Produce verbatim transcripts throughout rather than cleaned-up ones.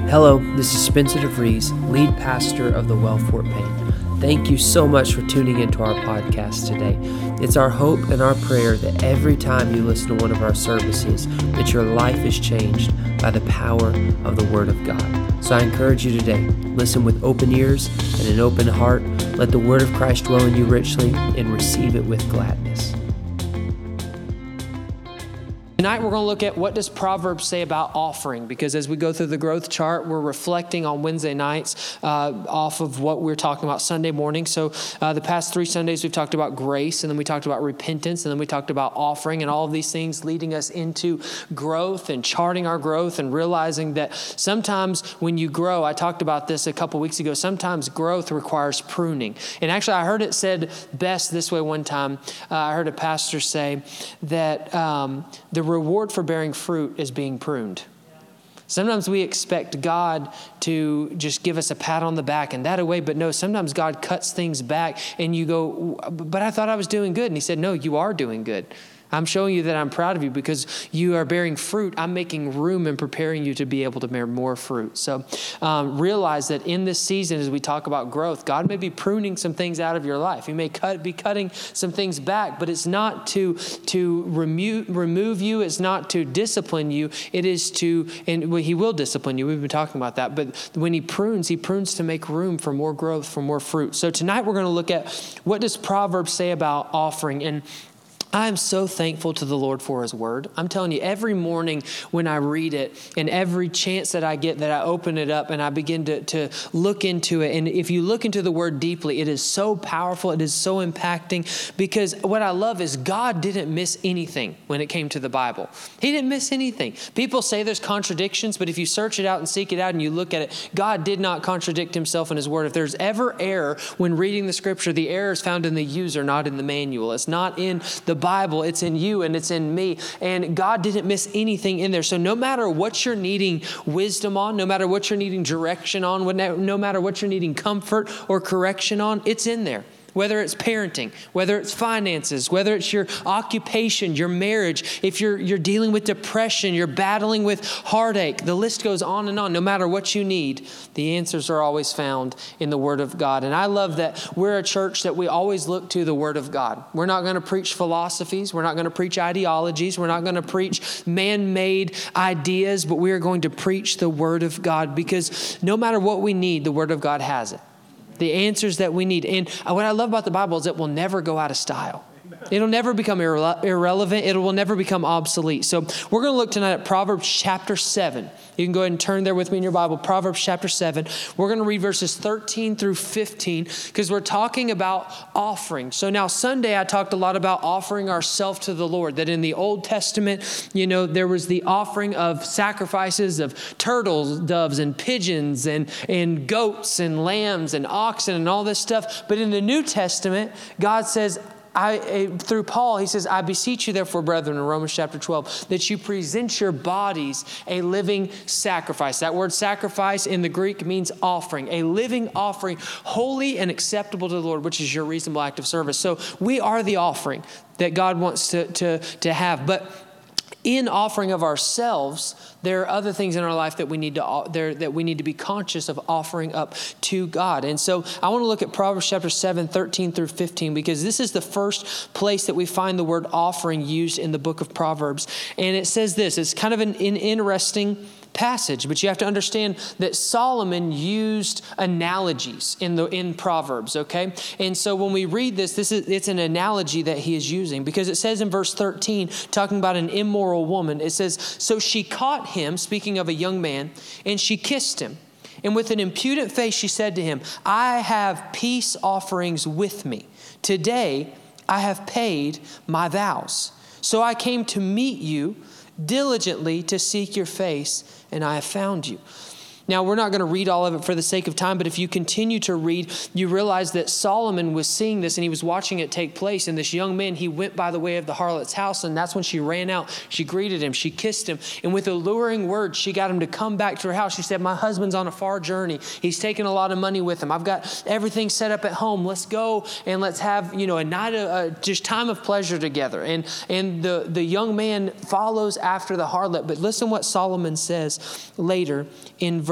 Hello, this is Spencer DeVries, lead pastor of the Well Fort Payne. Thank you so much for tuning into our podcast today. It's our hope and our prayer that every time you listen to one of our services, that your life is changed by the power of the Word of God. So I encourage you today, listen with open ears and an open heart. Let the Word of Christ dwell in you richly and receive it with gladness. Tonight we're going to look at what does Proverbs say about offering, because as we go through the growth chart, we're reflecting on Wednesday nights uh, off of what we're talking about Sunday morning. So uh, the past three Sundays we've talked about grace, and then we talked about repentance, and then we talked about offering, and all of these things leading us into growth and charting our growth and realizing that sometimes when you grow, I talked about this a couple weeks ago, sometimes growth requires pruning. And actually I heard it said best this way one time. Uh, I heard a pastor say that um, the reward for bearing fruit is being pruned. Sometimes we expect God to just give us a pat on the back and that away, but no, sometimes God cuts things back and you go, but I thought I was doing good. And he said, no, you are doing good. I'm showing you that I'm proud of you because you are bearing fruit. I'm making room and preparing you to be able to bear more fruit. So um, realize that in this season, as we talk about growth, God may be pruning some things out of your life. He may cut, be cutting some things back, but it's not to, to remove, remove you. It's not to discipline you. It is to, and well, he will discipline you. We've been talking about that. But when he prunes, he prunes to make room for more growth, for more fruit. So tonight we're going to look at what does Proverbs say about offering. And I am so thankful to the Lord for his word. I'm telling you, every morning when I read it and every chance that I get that I open it up and I begin to, to look into it. And if you look into the word deeply, it is so powerful. It is so impacting because what I love is God didn't miss anything when it came to the Bible. He didn't miss anything. People say there's contradictions, but if you search it out and seek it out and you look at it, God did not contradict himself in his word. If there's ever error when reading the scripture, the error is found in the user, not in the manual. It's not in the Bible, it's in you and it's in me. And God didn't miss anything in there. So no matter what you're needing wisdom on, no matter what you're needing direction on, no matter what you're needing comfort or correction on, it's in there. Whether it's parenting, whether it's finances, whether it's your occupation, your marriage, if you're you're dealing with depression, you're battling with heartache, the list goes on and on. No matter what you need, the answers are always found in the Word of God. And I love that we're a church that we always look to the Word of God. We're not going to preach philosophies. We're not going to preach ideologies. We're not going to preach man-made ideas, but we are going to preach the Word of God because no matter what we need, the Word of God has it. The answers that we need. And what I love about the Bible is it will never go out of style. It'll never become irre- irrelevant. It will never become obsolete. So we're going to look tonight at Proverbs chapter seven. You can go ahead and turn there with me in your Bible. Proverbs chapter seven. We're going to read verses thirteen through fifteen because we're talking about offering. So now Sunday I talked a lot about offering ourselves to the Lord. That in the Old Testament, you know, there was the offering of sacrifices of turtles, doves, and pigeons, and, and goats, and lambs, and oxen, and all this stuff. But in the New Testament, God says, I, through Paul, he says, I beseech you therefore, brethren, in Romans chapter twelve, that you present your bodies a living sacrifice. That word sacrifice in the Greek means offering, a living offering, holy and acceptable to the Lord, which is your reasonable act of service. So we are the offering that God wants to, to, to have. But in offering of ourselves, there are other things in our life that we need to there that we need to be conscious of offering up to God. And so I want to look at Proverbs chapter seven, thirteen through fifteen, because this is the first place that we find the word offering used in the book of Proverbs. And it says this, it's kind of an, an interesting passage, but you have to understand that Solomon used analogies in the in Proverbs, okay? And so when we read this, this is it's an analogy that he is using because it says in verse thirteen, talking about an immoral woman, it says, so she caught him, speaking of a young man, and she kissed him. And with an impudent face, she said to him, I have peace offerings with me. Today, I have paid my vows. So I came to meet you diligently to seek your face, and I have found you. Now, we're not going to read all of it for the sake of time, but if you continue to read, you realize that Solomon was seeing this and he was watching it take place. And this young man, he went by the way of the harlot's house, and that's when she ran out. She greeted him. She kissed him. And with alluring words, she got him to come back to her house. She said, my husband's on a far journey. He's taken a lot of money with him. I've got everything set up at home. Let's go and let's have, you know, a night of uh, just time of pleasure together. And, and the, the young man follows after the harlot. But listen what Solomon says later in verse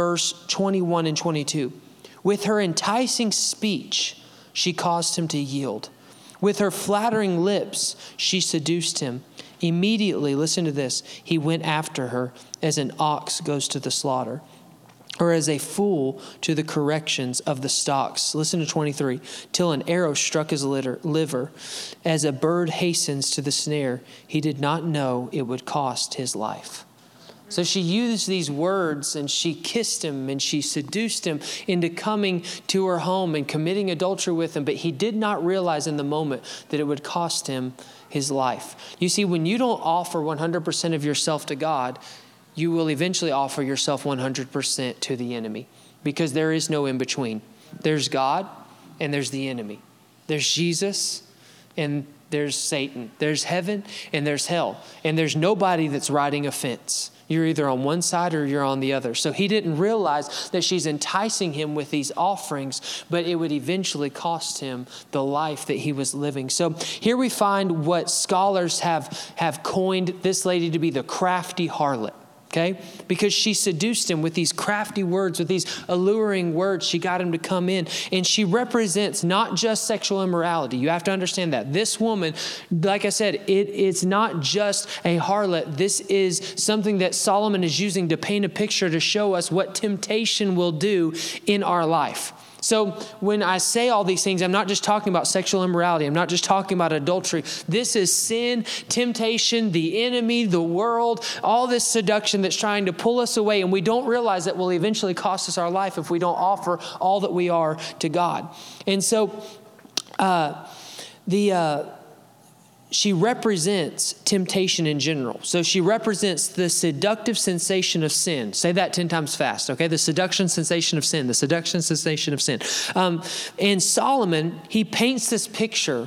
verse twenty-one and twenty-two. With her enticing speech, she caused him to yield. With her flattering lips, she seduced him. Immediately, listen to this, he went after her as an ox goes to the slaughter, or as a fool to the corrections of the stocks. Listen to twenty-three. Till an arrow struck his liver. As a bird hastens to the snare, he did not know it would cost his life. So she used these words and she kissed him and she seduced him into coming to her home and committing adultery with him. But he did not realize in the moment that it would cost him his life. You see, when you don't offer one hundred percent of yourself to God, you will eventually offer yourself one hundred percent to the enemy, because there is no in between. There's God and there's the enemy. There's Jesus and there's Satan. There's heaven and there's hell. And there's nobody that's riding a fence. You're either on one side or you're on the other. So he didn't realize that she's enticing him with these offerings, but it would eventually cost him the life that he was living. So here we find what scholars have, have coined this lady to be the crafty harlot. Okay, because she seduced him with these crafty words, with these alluring words. She got him to come in, and she represents not just sexual immorality. You have to understand that. This woman, like I said, it, it's not just a harlot. This is something that Solomon is using to paint a picture to show us what temptation will do in our life. So when I say all these things, I'm not just talking about sexual immorality. I'm not just talking about adultery. This is sin, temptation, the enemy, the world, all this seduction that's trying to pull us away. And we don't realize that will eventually cost us our life if we don't offer all that we are to God. And so uh, the... Uh, She represents temptation in general. So she represents the seductive sensation of sin. Say that ten times fast, okay? The seduction sensation of sin, the seduction sensation of sin. Um, and Solomon, he paints this picture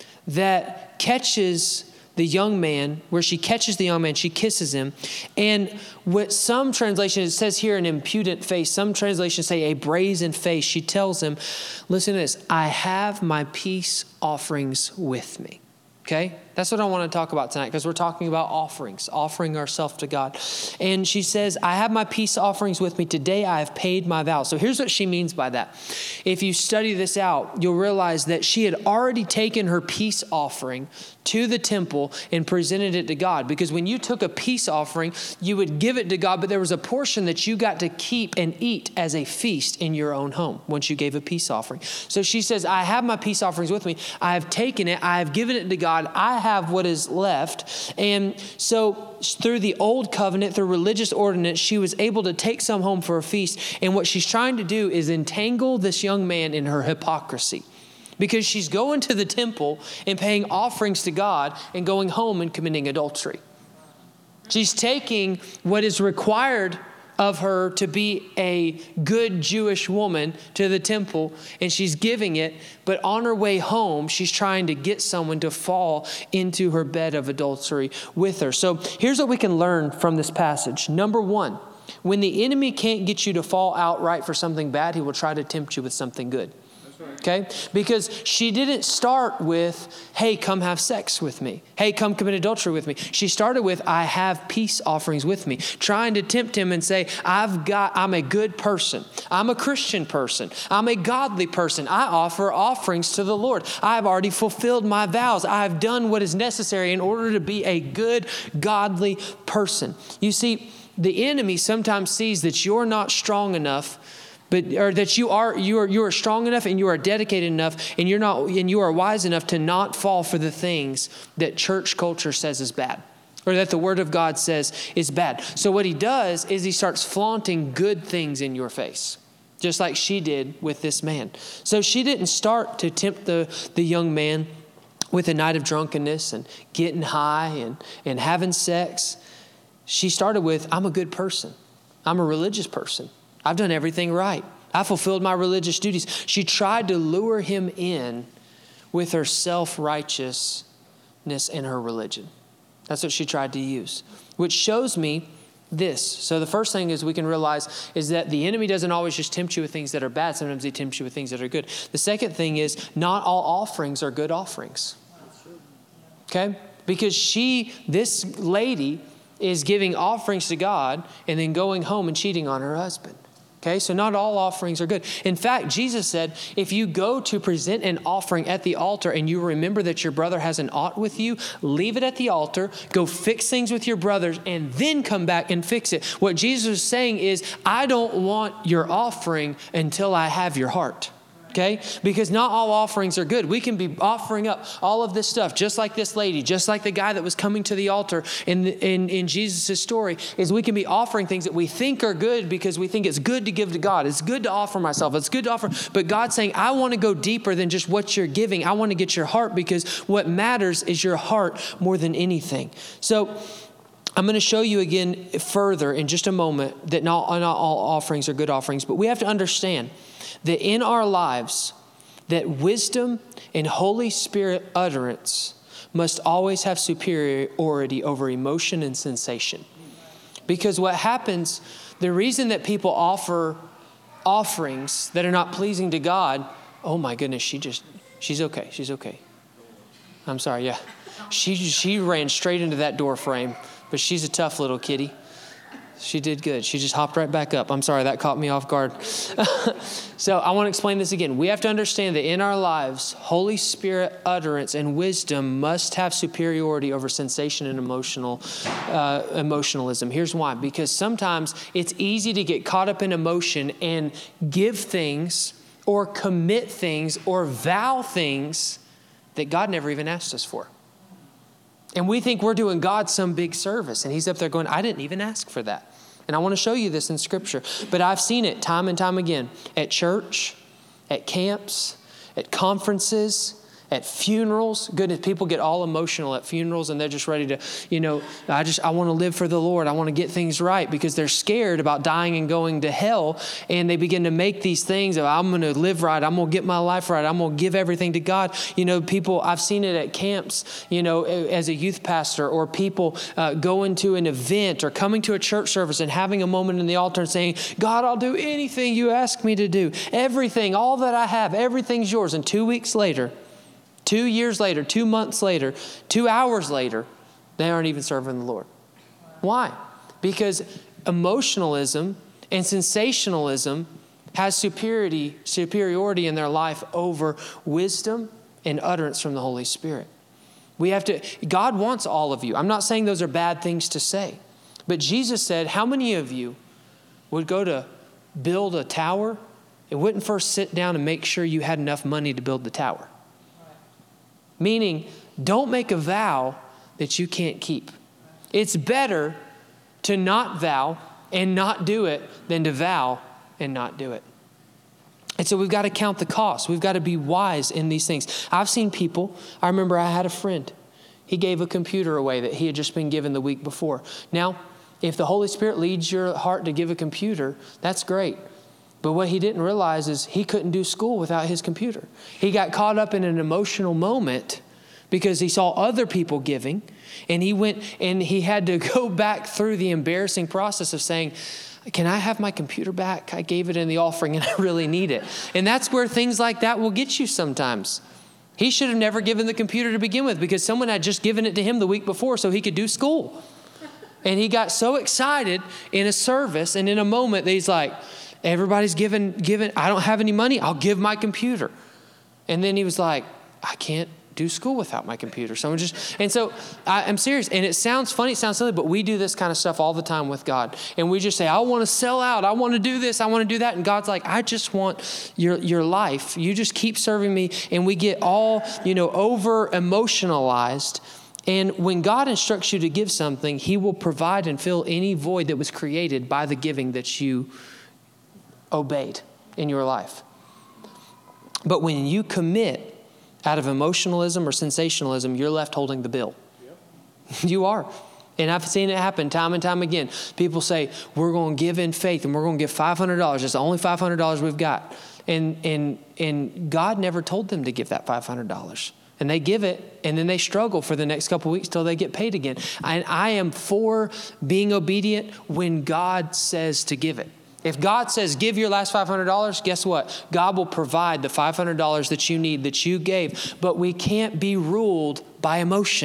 that catches the young man, where she catches the young man, she kisses him. And what some translations, it says here an impudent face. Some translations say a brazen face. She tells him, listen to this, I have my peace offerings with me. Okay, that's what I want to talk about tonight, because we're talking about offerings, offering ourselves to God. And she says, I have my peace offerings with me. Today I have paid my vows. So here's what she means by that. If you study this out, you'll realize that she had already taken her peace offering to the temple and presented it to God. Because when you took a peace offering, you would give it to God, but there was a portion that you got to keep and eat as a feast in your own home once you gave a peace offering. So she says, I have my peace offerings with me. I have taken it. I have given it to God. I have what is left. And so through the old covenant, through religious ordinance, she was able to take some home for a feast. And what she's trying to do is entangle this young man in her hypocrisy. Because she's going to the temple and paying offerings to God and going home and committing adultery. She's taking what is required of her to be a good Jewish woman to the temple, and she's giving it, but on her way home, she's trying to get someone to fall into her bed of adultery with her. So here's what we can learn from this passage. Number one, when the enemy can't get you to fall outright for something bad, he will try to tempt you with something good. Okay? Because she didn't start with, hey, come have sex with me. Hey, come commit adultery with me. She started with, I have peace offerings with me, trying to tempt him and say, I've got, I'm a good person. I'm a Christian person. I'm a godly person. I offer offerings to the Lord. I've already fulfilled my vows. I've done what is necessary in order to be a good, godly person. You see, the enemy sometimes sees that you're not strong enough, but or that you are you are you are strong enough and you are dedicated enough and you're not and you are wise enough to not fall for the things that church culture says is bad, or that the Word of God says is bad. So what he does is he starts flaunting good things in your face, just like she did with this man. So she didn't start to tempt the, the young man with a night of drunkenness and getting high and, and having sex. She started with, I'm a good person. I'm a religious person. I've done everything right. I fulfilled my religious duties. She tried to lure him in with her self-righteousness and her religion. That's what she tried to use, which shows me this. So the first thing is we can realize is that the enemy doesn't always just tempt you with things that are bad. Sometimes he tempts you with things that are good. The second thing is not all offerings are good offerings. Okay? Because she, this lady, is giving offerings to God and then going home and cheating on her husband. Okay, so not all offerings are good. In fact, Jesus said, if you go to present an offering at the altar and you remember that your brother has an ought with you, leave it at the altar, go fix things with your brothers, and then come back and fix it. What Jesus is saying is, I don't want your offering until I have your heart. Okay? Because not all offerings are good. We can be offering up all of this stuff, just like this lady, just like the guy that was coming to the altar in, in, in Jesus' story, is we can be offering things that we think are good because we think it's good to give to God. It's good to offer myself. It's good to offer. But God's saying, I want to go deeper than just what you're giving. I want to get your heart, because what matters is your heart more than anything. So I'm going to show you again further in just a moment that not, not all offerings are good offerings, but we have to understand that in our lives, that wisdom and Holy Spirit utterance must always have superiority over emotion and sensation. Because what happens, the reason that people offer offerings that are not pleasing to God, oh my goodness, she just, she's okay, she's okay. I'm sorry, yeah. She, she ran straight into that door frame, but she's a tough little kitty. She did good. She just hopped right back up. I'm sorry, that caught me off guard. So I want to explain this again. We have to understand that in our lives, Holy Spirit utterance and wisdom must have superiority over sensation and emotional uh, emotionalism. Here's why. Because sometimes it's easy to get caught up in emotion and give things or commit things or vow things that God never even asked us for. And we think we're doing God some big service. And he's up there going, I didn't even ask for that. And I want to show you this in Scripture. But I've seen it time and time again at church, at camps, at conferences, at funerals. Goodness, people get all emotional at funerals and they're just ready to, you know, I just, I want to live for the Lord. I want to get things right because they're scared about dying and going to hell. And they begin to make these things of, I'm going to live right. I'm going to get my life right. I'm going to give everything to God. You know, people, I've seen it at camps, you know, as a youth pastor, or people uh, going to an event or coming to a church service and having a moment in the altar and saying, God, I'll do anything you ask me to do. Everything, all that I have, everything's yours. And two weeks later, Two years later, two months later, two hours later, they aren't even serving the Lord. Why? Because emotionalism and sensationalism has superiority, superiority in their life over wisdom and utterance from the Holy Spirit. We have to, God wants all of you. I'm not saying those are bad things to say, but Jesus said, how many of you would go to build a tower and wouldn't first sit down and make sure you had enough money to build the tower? Meaning, don't make a vow that you can't keep. It's better to not vow and not do it than to vow and not do it. And so we've got to count the cost. We've got to be wise in these things. I've seen people, I remember I had a friend. He gave a computer away that he had just been given the week before. Now, if the Holy Spirit leads your heart to give a computer, that's great. But what he didn't realize is he couldn't do school without his computer. He got caught up in an emotional moment because he saw other people giving, and he went and he had to go back through the embarrassing process of saying, can I have my computer back? I gave it in the offering and I really need it. And that's where things like that will get you sometimes. He should have never given the computer to begin with because someone had just given it to him the week before so he could do school. And he got so excited in a service and in a moment that he's like, everybody's giving, giving, I don't have any money. I'll give my computer. And then he was like, I can't do school without my computer. Someone just, and so I, I'm serious. And it sounds funny, it sounds silly, but we do this kind of stuff all the time with God. And we just say, I want to sell out. I want to do this. I want to do that. And God's like, I just want your, your life. You just keep serving me. And we get all, you know, over emotionalized. And when God instructs you to give something, he will provide and fill any void that was created by the giving that you obeyed in your life. But when you commit out of emotionalism or sensationalism, you're left holding the bill. Yep. You are. And I've seen it happen time and time again. People say, we're going to give in faith and we're going to give five hundred dollars. It's the only five hundred dollars we've got. And, and, and God never told them to give that five hundred dollars. And they give it, and then they struggle for the next couple of weeks till they get paid again. And I am for being obedient when God says to give it. If God says, give your last five hundred dollars, guess what? God will provide the five hundred dollars that you need, that you gave. But we can't be ruled by emotion.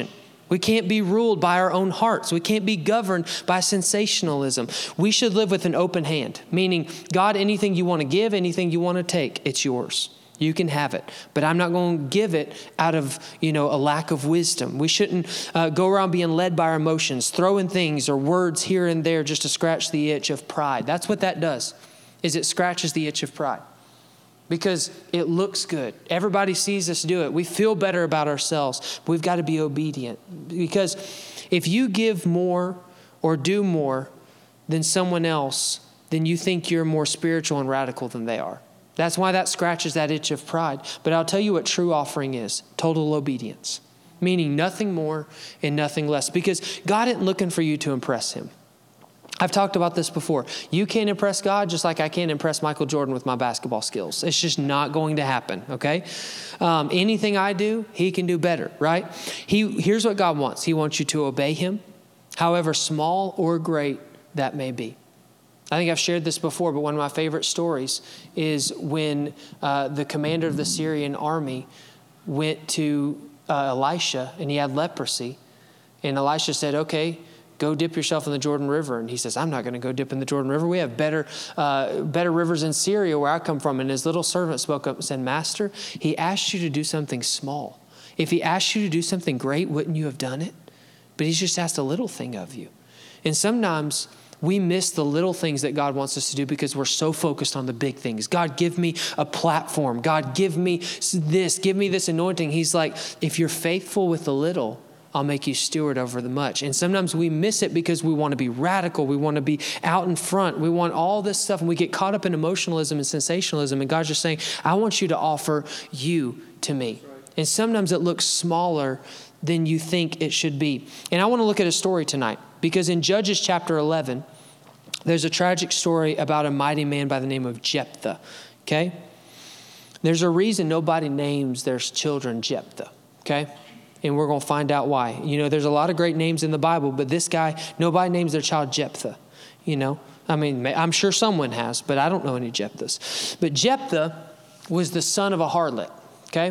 We can't be ruled by our own hearts. We can't be governed by sensationalism. We should live with an open hand, meaning, God, anything you want to give, anything you want to take, it's yours. You can have it, but I'm not going to give it out of, you know, a lack of wisdom. We shouldn't uh, go around being led by our emotions, throwing things or words here and there just to scratch the itch of pride. That's what that does, is it scratches the itch of pride because it looks good. Everybody sees us do it. We feel better about ourselves, but we've got to be obedient, because if you give more or do more than someone else, then you think you're more spiritual and radical than they are. That's why that scratches that itch of pride. But I'll tell you what true offering is: total obedience, meaning nothing more and nothing less, because God isn't looking for you to impress him. I've talked about this before. You can't impress God just like I can't impress Michael Jordan with my basketball skills. It's just not going to happen, okay? Um, anything I do, he can do better, right? He, here's what God wants. He wants you to obey him, however small or great that may be. I think I've shared this before, but one of my favorite stories is when uh, the commander of the Syrian army went to uh, Elisha and he had leprosy. And Elisha said, okay, go dip yourself in the Jordan River. And he says, I'm not going to go dip in the Jordan River. We have better, uh, better rivers in Syria where I come from. And his little servant spoke up and said, Master, he asked you to do something small. If he asked you to do something great, wouldn't you have done it? But he's just asked a little thing of you. And sometimes we miss the little things that God wants us to do because we're so focused on the big things. God, give me a platform. God, give me this. Give me this anointing. He's like, if you're faithful with the little, I'll make you steward over the much. And sometimes we miss it because we want to be radical. We want to be out in front. We want all this stuff. And we get caught up in emotionalism and sensationalism. And God's just saying, I want you to offer you to me. And sometimes it looks smaller than you think it should be. And I want to look at a story tonight, because in Judges chapter eleven, there's a tragic story about a mighty man by the name of Jephthah, okay? There's a reason nobody names their children Jephthah, okay? And we're going to find out why. You know, there's a lot of great names in the Bible, but this guy, nobody names their child Jephthah, you know? I mean, I'm sure someone has, but I don't know any Jephthahs. But Jephthah was the son of a harlot, okay?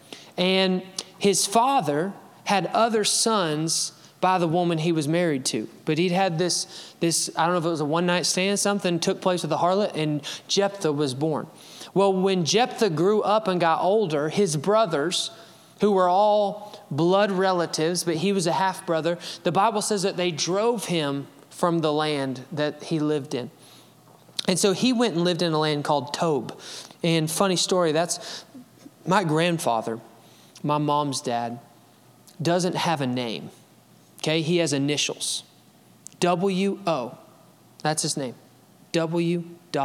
And his father had other sons by the woman he was married to. But he'd had this, this I don't know if it was a one-night stand, something took place with the harlot, and Jephthah was born. Well, when Jephthah grew up and got older, his brothers, who were all blood relatives, but he was a half-brother, the Bible says that they drove him from the land that he lived in. And so he went and lived in a land called Tob. And funny story, that's my grandfather, my mom's dad, doesn't have a name. Okay, he has initials. W O. That's his name. W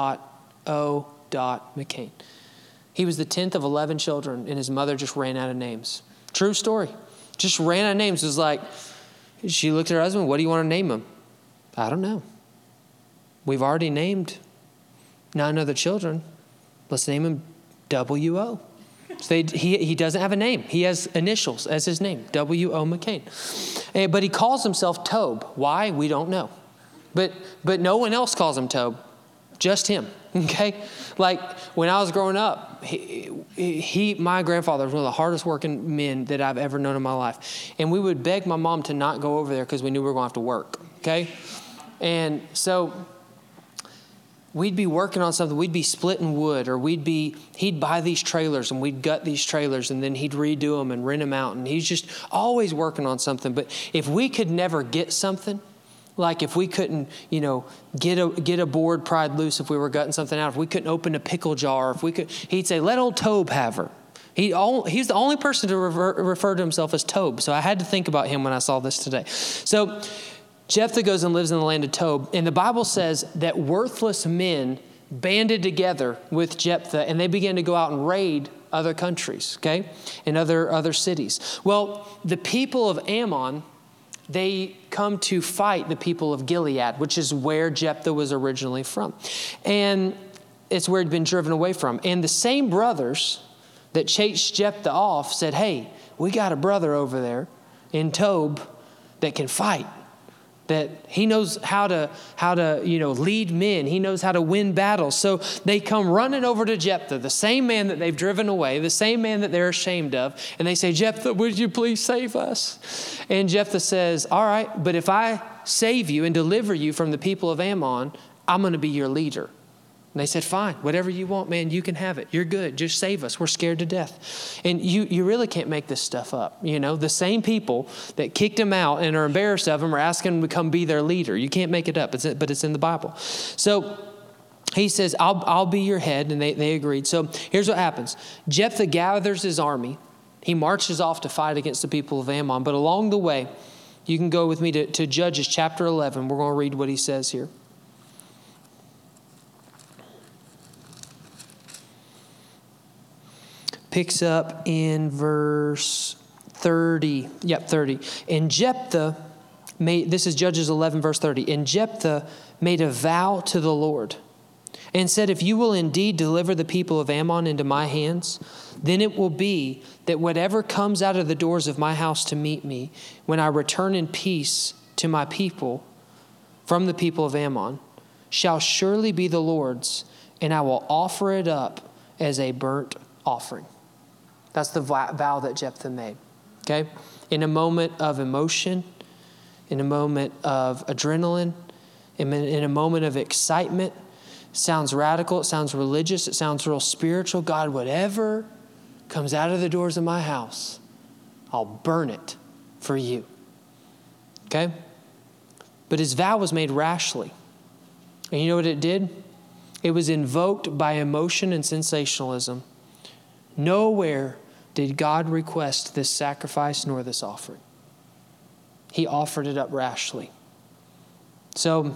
O McCain. He was the tenth of eleven children, and his mother just ran out of names. True story. Just ran out of names. It was like, she looked at her husband, what do you want to name him? I don't know. We've already named nine other children. Let's name him W O. So they, he, he doesn't have a name. He has initials as his name, W O McCain. And, but he calls himself Tob. Why? We don't know. But but no one else calls him Tob, just him, okay? Like when I was growing up, he, he my grandfather was one of the hardest working men that I've ever known in my life. And we would beg my mom to not go over there because we knew we were going to have to work, okay? And so we'd be working on something. We'd be splitting wood, or we'd be, he'd buy these trailers and we'd gut these trailers, and then he'd redo them and rent them out. And he's just always working on something. But if we could never get something, like if we couldn't, you know, get a get a board pried loose if we were gutting something out, if we couldn't open a pickle jar, if we could, he'd say, let old Tob have her. He all, he's the only person to refer, refer to himself as Tob. So I had to think about him when I saw this today. So Jephthah goes and lives in the land of Tob. And the Bible says that worthless men banded together with Jephthah, and they began to go out and raid other countries, okay, and other, other cities. Well, the people of Ammon, they come to fight the people of Gilead, which is where Jephthah was originally from. And it's where he'd been driven away from. And the same brothers that chased Jephthah off said, hey, we got a brother over there in Tob that can fight, that he knows how to, how to, you know, lead men. He knows how to win battles. So they come running over to Jephthah, the same man that they've driven away, the same man that they're ashamed of. And they say, Jephthah, would you please save us? And Jephthah says, all right, but if I save you and deliver you from the people of Ammon, I'm going to be your leader. And they said, fine, whatever you want, man, you can have it. You're good. Just save us. We're scared to death. And you you really can't make this stuff up. You know, the same people that kicked him out and are embarrassed of him are asking him to come be their leader. You can't make it up, it's, but it's in the Bible. So he says, I'll, I'll be your head. And they, they agreed. So here's what happens. Jephthah gathers his army. He marches off to fight against the people of Ammon. But along the way, you can go with me to, to Judges chapter eleven. We're going to read what he says here. Picks up in verse thirty. Yep, thirty. And Jephthah made, this is Judges eleven, verse thirty. And Jephthah made a vow to the Lord and said, if you will indeed deliver the people of Ammon into my hands, then it will be that whatever comes out of the doors of my house to meet me, when I return in peace to my people from the people of Ammon, shall surely be the Lord's, and I will offer it up as a burnt offering. That's the vow that Jephthah made, okay? In a moment of emotion, in a moment of adrenaline, in a moment of excitement. Sounds radical, it sounds religious, it sounds real spiritual. God, whatever comes out of the doors of my house, I'll burn it for you, okay? But his vow was made rashly. And you know what it did? It was invoked by emotion and sensationalism. Nowhere did God request this sacrifice nor this offering. He offered it up rashly. So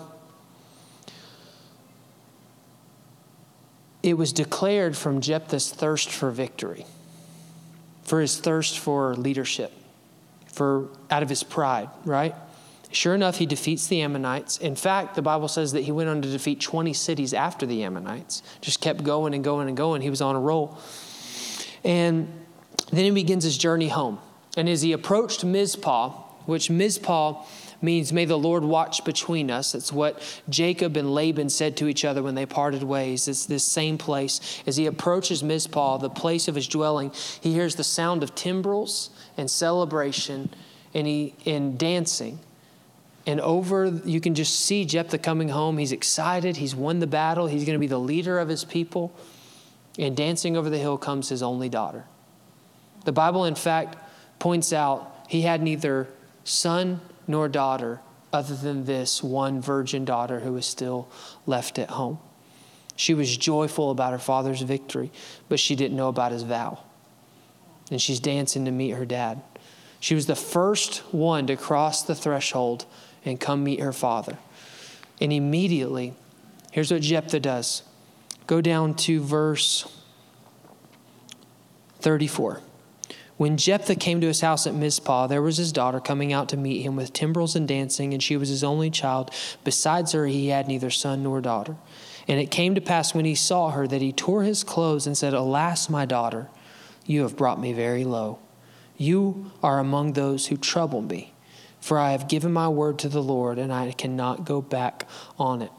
it was declared from Jephthah's thirst for victory, for his thirst for leadership, for out of his pride, right? Sure enough, he defeats the Ammonites. In fact, the Bible says that he went on to defeat twenty cities after the Ammonites. Just kept going and going and going. He was on a roll. And then he begins his journey home. And as he approached Mizpah, which Mizpah means, may the Lord watch between us. That's what Jacob and Laban said to each other when they parted ways. It's this same place. As he approaches Mizpah, the place of his dwelling, he hears the sound of timbrels and celebration and, he, and dancing. And over, you can just see Jephthah coming home. He's excited. He's won the battle. He's going to be the leader of his people. And dancing over the hill comes his only daughter. The Bible, in fact, points out he had neither son nor daughter other than this one virgin daughter who was still left at home. She was joyful about her father's victory, but she didn't know about his vow. And she's dancing to meet her dad. She was the first one to cross the threshold and come meet her father. And immediately, here's what Jephthah does. Go down to verse thirty-four. When Jephthah came to his house at Mizpah, there was his daughter coming out to meet him with timbrels and dancing, and she was his only child. Besides her, he had neither son nor daughter. And it came to pass when he saw her that he tore his clothes and said, Alas, my daughter, you have brought me very low. You are among those who trouble me, for I have given my word to the Lord, and I cannot go back on it.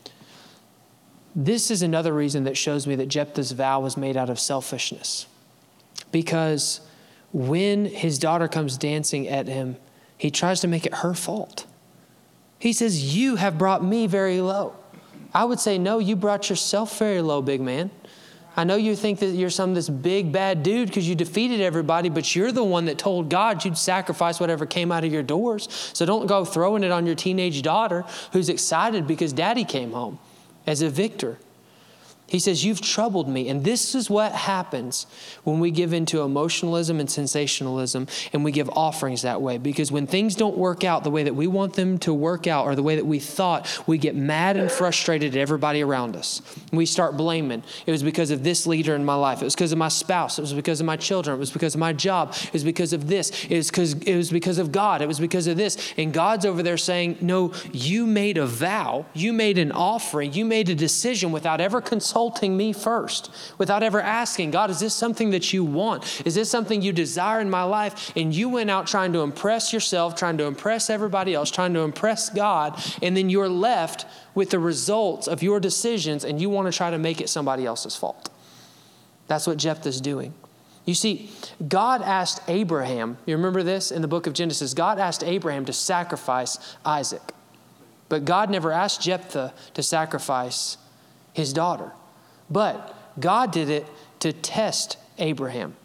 This is another reason that shows me that Jephthah's vow was made out of selfishness. Because when his daughter comes dancing at him, he tries to make it her fault. He says, you have brought me very low. I would say, no, you brought yourself very low, big man. I know you think that you're some this big bad dude because you defeated everybody, but you're the one that told God you'd sacrifice whatever came out of your doors. So don't go throwing it on your teenage daughter who's excited because daddy came home as a victor. He says, you've troubled me. And this is what happens when we give into emotionalism and sensationalism and we give offerings that way. Because when things don't work out the way that we want them to work out or the way that we thought, we get mad and frustrated at everybody around us. We start blaming. It was because of this leader in my life. It was because of my spouse. It was because of my children. It was because of my job. It was because of this. It was because, it was because of God. It was because of this. And God's over there saying, no, you made a vow. You made an offering. You made a decision without ever consulting consulting me first, without ever asking, God, is this something that you want? Is this something you desire in my life? And you went out trying to impress yourself, trying to impress everybody else, trying to impress God, and then you're left with the results of your decisions, and you want to try to make it somebody else's fault. That's what Jephthah's doing. You see, God asked Abraham, you remember this in the book of Genesis, God asked Abraham to sacrifice Isaac. But God never asked Jephthah to sacrifice his daughter. But God did it to test Abraham.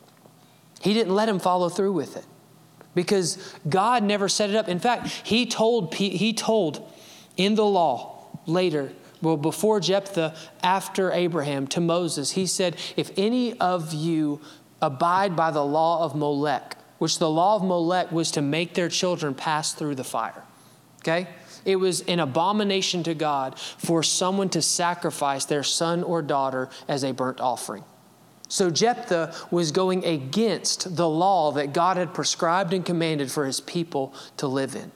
He didn't let him follow through with it because God never set it up. In fact, he told, he told in the law later, well, before Jephthah, after Abraham, to Moses, he said, if any of you abide by the law of Molech, which the law of Molech was to make their children pass through the fire. Okay? It was an abomination to God for someone to sacrifice their son or daughter as a burnt offering. So Jephthah was going against the law that God had prescribed and commanded for his people to live in.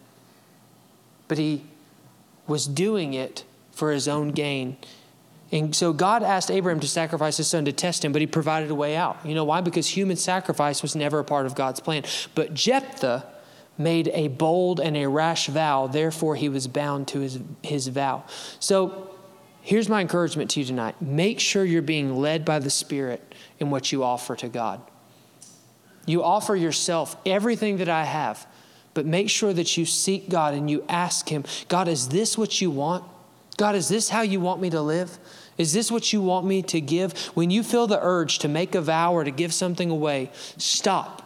But he was doing it for his own gain. And so God asked Abraham to sacrifice his son to test him, but he provided a way out. You know why? Because human sacrifice was never a part of God's plan. But Jephthah made a bold and a rash vow, therefore he was bound to his, his vow. So here's my encouragement to you tonight. Make sure you're being led by the Spirit in what you offer to God. You offer yourself everything that I have, but make sure that you seek God and you ask him, God, is this what you want? God, is this how you want me to live? Is this what you want me to give? When you feel the urge to make a vow or to give something away, stop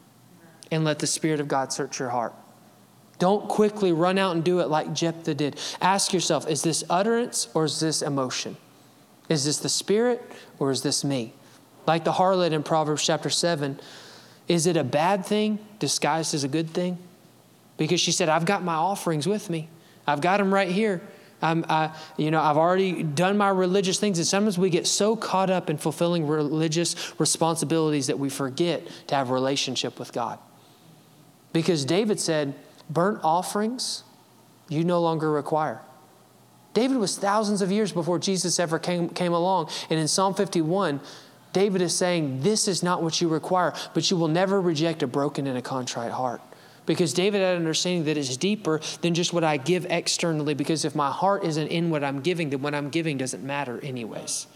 and let the Spirit of God search your heart. Don't quickly run out and do it like Jephthah did. Ask yourself, is this utterance or is this emotion? Is this the Spirit or is this me? Like the harlot in Proverbs chapter seven, is it a bad thing disguised as a good thing? Because she said, I've got my offerings with me. I've got them right here. I'm, I, you know, I've already done my religious things. And sometimes we get so caught up in fulfilling religious responsibilities that we forget to have a relationship with God. Because David said, burnt offerings you no longer require. David was thousands of years before Jesus ever came, came along. And in Psalm fifty-one, David is saying, this is not what you require, but you will never reject a broken and a contrite heart. Because David had an understanding that is deeper than just what I give externally. Because if my heart isn't in what I'm giving, then what I'm giving doesn't matter anyways.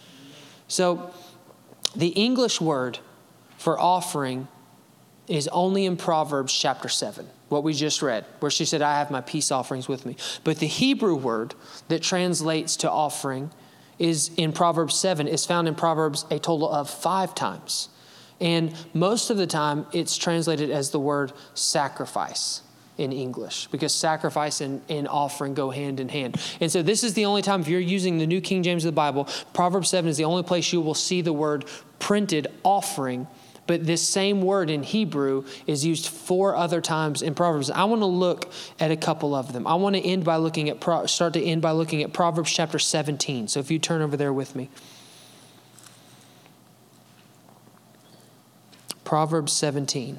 So the English word for offering is only in Proverbs chapter seven, what we just read, where she said, I have my peace offerings with me. But the Hebrew word that translates to offering is in Proverbs seven, is found in Proverbs a total of five times. And most of the time, it's translated as the word sacrifice in English, because sacrifice and, and offering go hand in hand. And so this is the only time, if you're using the New King James of the Bible, Proverbs seven is the only place you will see the word printed offering. But this same word in Hebrew is used four other times in Proverbs. I want to look at a couple of them. I want to end by looking at, start to end by looking at Proverbs chapter seventeen. So if you turn over there with me. Proverbs seventeen.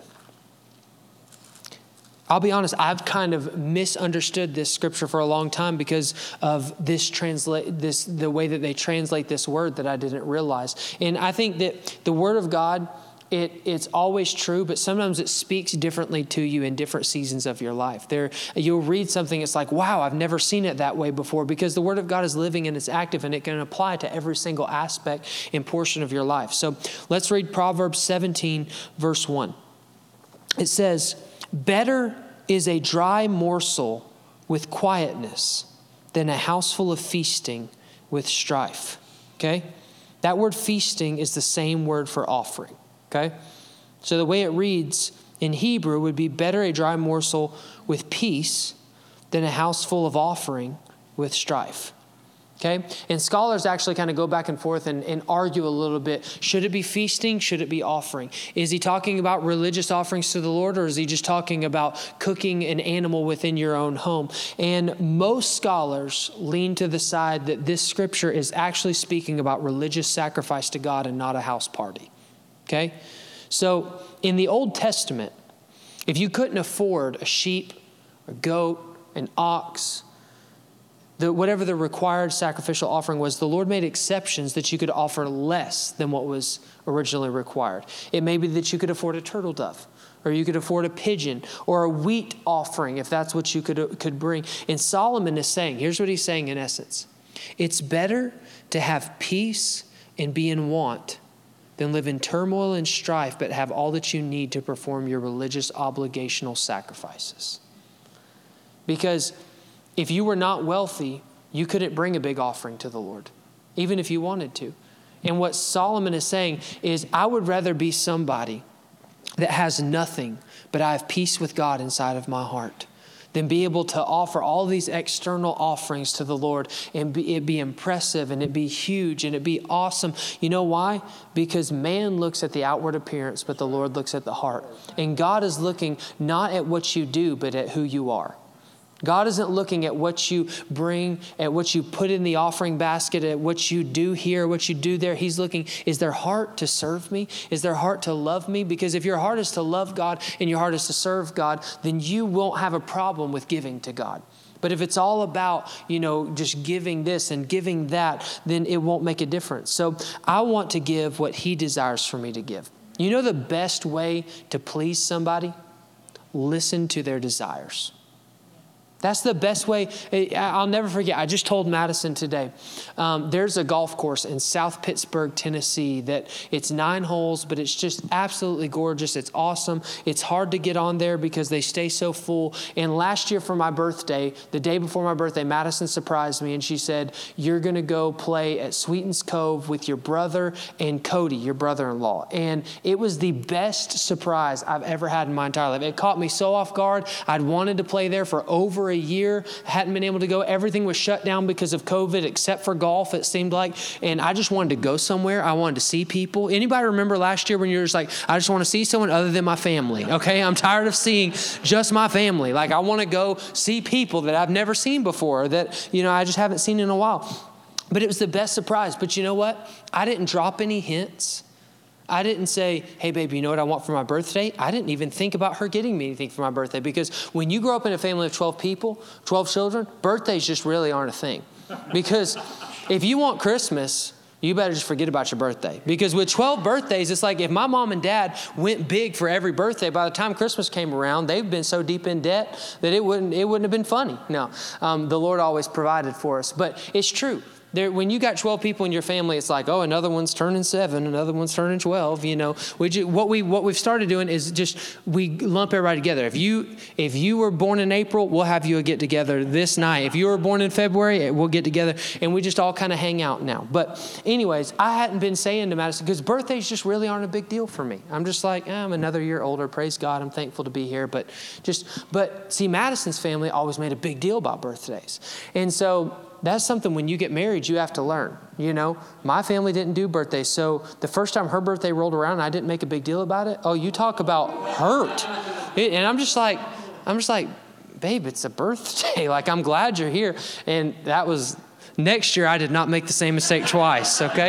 I'll be honest, I've kind of misunderstood this scripture for a long time because of this translate this the way that they translate this word that I didn't realize. And I think that the word of God, it it's always true, but sometimes it speaks differently to you in different seasons of your life. There, you'll read something, it's like, wow, I've never seen it that way before, because the word of God is living and it's active and it can apply to every single aspect and portion of your life. So let's read Proverbs seventeen, verse one. It says, better is a dry morsel with quietness than a house full of feasting with strife. Okay? That word feasting is the same word for offering. Okay? So the way it reads in Hebrew would be better a dry morsel with peace than a house full of offering with strife. Okay? And scholars actually kind of go back and forth and, and argue a little bit. Should it be feasting? Should it be offering? Is he talking about religious offerings to the Lord, or is he just talking about cooking an animal within your own home? And most scholars lean to the side that this scripture is actually speaking about religious sacrifice to God and not a house party. Okay? So in the Old Testament, if you couldn't afford a sheep, a goat, an ox, the, whatever the required sacrificial offering was, the Lord made exceptions that you could offer less than what was originally required. It may be that you could afford a turtle dove, or you could afford a pigeon, or a wheat offering if that's what you could, could bring. And Solomon is saying, here's what he's saying in essence. It's better to have peace and be in want than live in turmoil and strife, but have all that you need to perform your religious obligational sacrifices. Because if you were not wealthy, you couldn't bring a big offering to the Lord, even if you wanted to. And what Solomon is saying is, I would rather be somebody that has nothing, but I have peace with God inside of my heart, than be able to offer all these external offerings to the Lord and be, it be impressive and it be huge and it be awesome. You know why? Because man looks at the outward appearance, but the Lord looks at the heart. And God is looking not at what you do, but at who you are. God isn't looking at what you bring, at what you put in the offering basket, at what you do here, what you do there. He's looking, is their heart to serve me? Is their heart to love me? Because if your heart is to love God and your heart is to serve God, then you won't have a problem with giving to God. But if it's all about, you know, just giving this and giving that, then it won't make a difference. So I want to give what He desires for me to give. You know the best way to please somebody? Listen to their desires. That's the best way. I'll never forget. I just told Madison today, um, there's a golf course in South Pittsburgh, Tennessee, that it's nine holes, but it's just absolutely gorgeous. It's awesome. It's hard to get on there because they stay so full. And last year for my birthday, the day before my birthday, Madison surprised me and she said, you're going to go play at Sweetens Cove with your brother and Cody, your brother-in-law. And it was the best surprise I've ever had in my entire life. It caught me so off guard. I'd wanted to play there for over a year, hadn't been able to go. Everything was shut down because of COVID, except for golf, it seemed like. And I just wanted to go somewhere. I wanted to see people. Anybody remember last year when you were just like, I just want to see someone other than my family, okay? I'm tired of seeing just my family. Like, I want to go see people that I've never seen before, that, you know, I just haven't seen in a while. But it was the best surprise. But you know what? I didn't drop any hints. I didn't say, hey, baby, you know what I want for my birthday? I didn't even think about her getting me anything for my birthday, because when you grow up in a family of twelve people, twelve children, birthdays just really aren't a thing. Because if you want Christmas, you better just forget about your birthday. Because with twelve birthdays, it's like if my mom and dad went big for every birthday, by the time Christmas came around, they've been so deep in debt that it wouldn't, it wouldn't have been funny. No, um, the Lord always provided for us. But it's true. There, when you got twelve people in your family, it's like, oh, another one's turning seven, another one's turning twelve. You know, we just, what we what we've started doing is just we lump everybody together. If you if you were born in April, we'll have you a get together this night. If you were born in February, we'll get together, and we just all kind of hang out now. But anyways, I hadn't been saying to Madison, because birthdays just really aren't a big deal for me. I'm just like, eh, I'm another year older. Praise God, I'm thankful to be here. But just but see, Madison's family always made a big deal about birthdays, and so. That's something when you get married, you have to learn. You know, my family didn't do birthdays. So the first time her birthday rolled around and I didn't make a big deal about it. Oh, you talk about hurt. It, and I'm just like, I'm just like, babe, it's a birthday. Like, I'm glad you're here. And that was next year. I did not make the same mistake twice. Okay.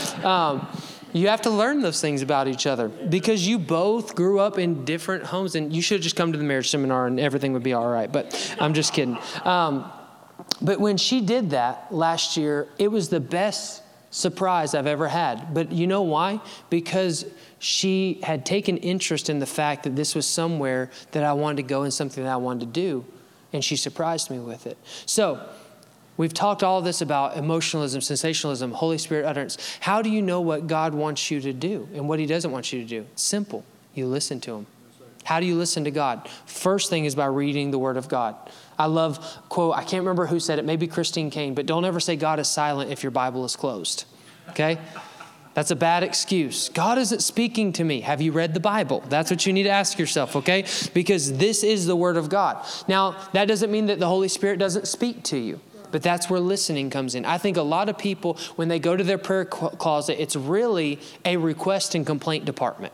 Um, You have to learn those things about each other, because you both grew up in different homes, and you should just come to the marriage seminar and everything would be all right. But I'm just kidding. Um, But when she did that last year, it was the best surprise I've ever had. But you know why? Because she had taken interest in the fact that this was somewhere that I wanted to go and something that I wanted to do. And she surprised me with it. So we've talked all this about emotionalism, sensationalism, Holy Spirit utterance. How do you know what God wants you to do and what He doesn't want you to do? It's simple. You listen to Him. How do you listen to God? First thing is by reading the Word of God. I love, quote, I can't remember who said it, maybe Christine Kane, but don't ever say God is silent if your Bible is closed, okay? That's a bad excuse. God isn't speaking to me. Have you read the Bible? That's what you need to ask yourself, okay? Because this is the Word of God. Now, that doesn't mean that the Holy Spirit doesn't speak to you, but that's where listening comes in. I think a lot of people, when they go to their prayer closet, it's really a request and complaint department.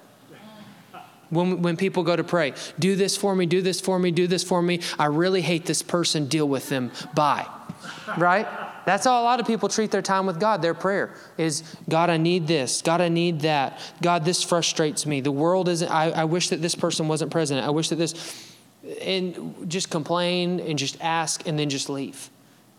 When, when people go to pray, do this for me, do this for me, do this for me. I really hate this person. Deal with them. Bye. Right? That's how a lot of people treat their time with God. Their prayer is, God, I need this. God, I need that. God, this frustrates me. The world isn't, I, I wish that this person wasn't president. I wish that this, and just complain and just ask and then just leave.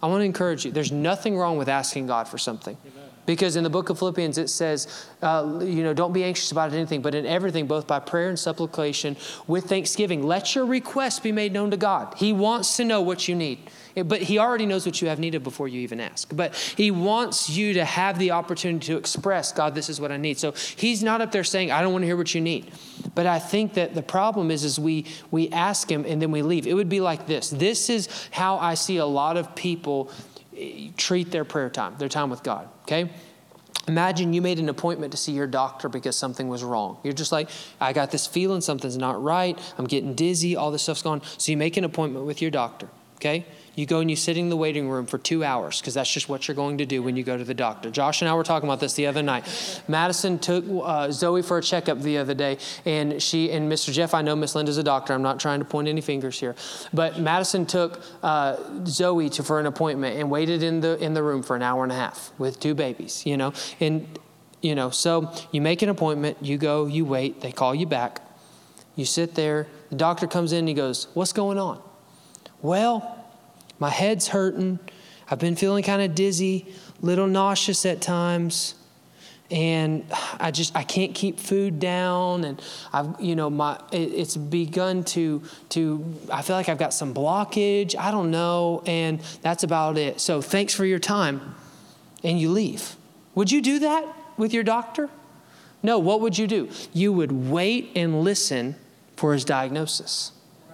I want to encourage you. There's nothing wrong with asking God for something. Amen. Because in the book of Philippians, it says, uh, you know, don't be anxious about anything, but in everything, both by prayer and supplication, with thanksgiving, let your requests be made known to God. He wants to know what you need. But he already knows what you have need of before you even ask. But he wants you to have the opportunity to express, God, this is what I need. So he's not up there saying, I don't want to hear what you need. But I think that the problem is, is we, we ask him and then we leave. It would be like this. This is how I see a lot of people treat their prayer time, their time with God, okay? Imagine you made an appointment to see your doctor because something was wrong. You're just like, I got this feeling something's not right. I'm getting dizzy. All this stuff's going on. So you make an appointment with your doctor, okay? You go and you sit in the waiting room for two hours because that's just what you're going to do when you go to the doctor. Josh and I were talking about this the other night. Madison took uh, Zoe for a checkup the other day, and she and Mister Jeff, I know Miss Linda's a doctor. I'm not trying to point any fingers here. But Madison took uh, Zoe to for an appointment and waited in the in the room for an hour and a half with two babies, you know. And, you know, so you make an appointment, you go, you wait, they call you back. You sit there, the doctor comes in and he goes, what's going on? Well, my head's hurting. I've been feeling kind of dizzy, little nauseous at times. And I just, I can't keep food down. And I've, you know, my, it, it's begun to, to, I feel like I've got some blockage. I don't know. And that's about it. So thanks for your time. And you leave. Would you do that with your doctor? No, what would you do? You would wait and listen for his diagnosis.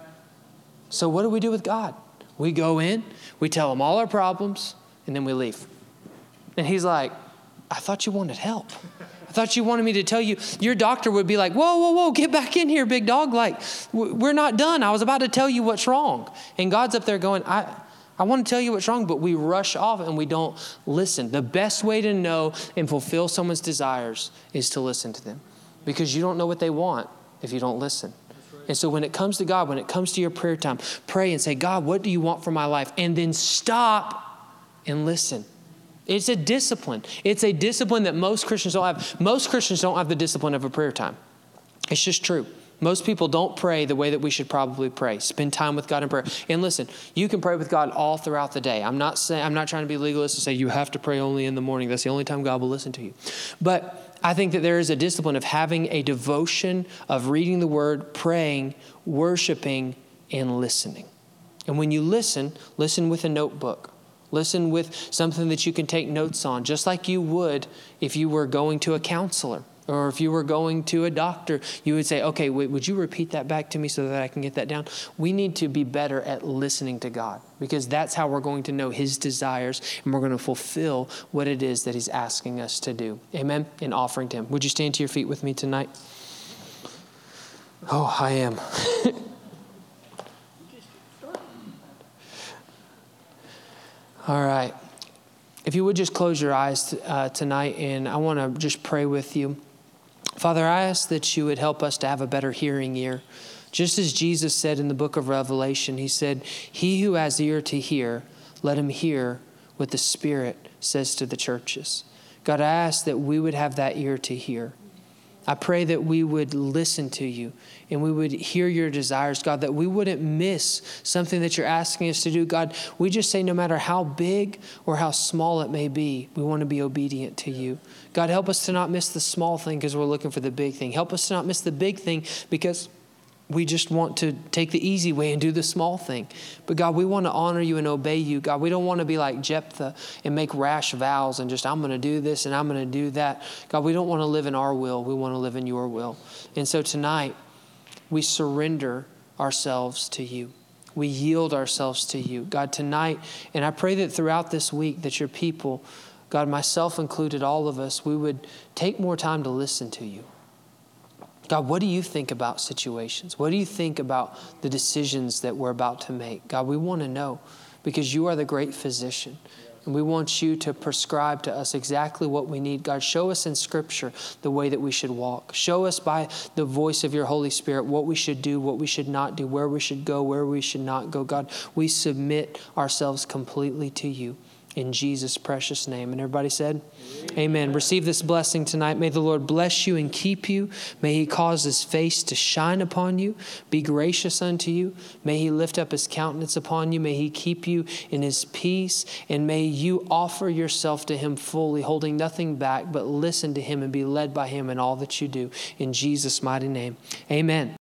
So what do we do with God? We go in, we tell him all our problems, and then we leave. And he's like, I thought you wanted help. I thought you wanted me to tell you. Your doctor would be like, whoa, whoa, whoa, get back in here, big dog. Like, we're not done. I was about to tell you what's wrong. And God's up there going, I, I want to tell you what's wrong, but we rush off and we don't listen. The best way to know and fulfill someone's desires is to listen to them, because you don't know what they want if you don't listen. And so when it comes to God, when it comes to your prayer time, pray and say, God, what do you want for my life? And then stop and listen. It's a discipline. It's a discipline that most Christians don't have. Most Christians don't have the discipline of a prayer time. It's just true. Most people don't pray the way that we should probably pray. Spend time with God in prayer. And listen, you can pray with God all throughout the day. I'm not saying, I'm not trying to be legalist and say you have to pray only in the morning. That's the only time God will listen to you. But I think that there is a discipline of having a devotion of reading the word, praying, worshiping, and listening. And when you listen, listen with a notebook. Listen with something that you can take notes on, just like you would if you were going to a counselor or if you were going to a doctor. You would say, okay, wait, would you repeat that back to me so that I can get that down? We need to be better at listening to God, because that's how we're going to know his desires, and we're going to fulfill what it is that he's asking us to do. Amen? In offering to him. Would you stand to your feet with me tonight? Oh, I am. All right. If you would just close your eyes uh, tonight, and I want to just pray with you. Father, I ask that you would help us to have a better hearing ear. Just as Jesus said in the book of Revelation, he said, he who has ear to hear, let him hear what the Spirit says to the churches. God, I ask that we would have that ear to hear. I pray that we would listen to you and we would hear your desires, God, that we wouldn't miss something that you're asking us to do. God, we just say no matter how big or how small it may be, we want to be obedient to you. God, help us to not miss the small thing because we're looking for the big thing. Help us to not miss the big thing because we just want to take the easy way and do the small thing. But God, we want to honor you and obey you. God, we don't want to be like Jephthah and make rash vows and just, I'm going to do this and I'm going to do that. God, we don't want to live in our will. We want to live in your will. And so tonight, we surrender ourselves to you. We yield ourselves to you. God, tonight, and I pray that throughout this week that your people, God, myself included, all of us, we would take more time to listen to you. God, what do you think about situations? What do you think about the decisions that we're about to make? God, we want to know because you are the great physician. And we want you to prescribe to us exactly what we need. God, show us in Scripture the way that we should walk. Show us by the voice of your Holy Spirit what we should do, what we should not do, where we should go, where we should not go. God, we submit ourselves completely to you. In Jesus' precious name. And everybody said, Amen. Amen. Receive this blessing tonight. May the Lord bless you and keep you. May He cause His face to shine upon you, be gracious unto you. May He lift up His countenance upon you. May He keep you in His peace. And may you offer yourself to Him fully, holding nothing back, but listen to Him and be led by Him in all that you do. In Jesus' mighty name. Amen.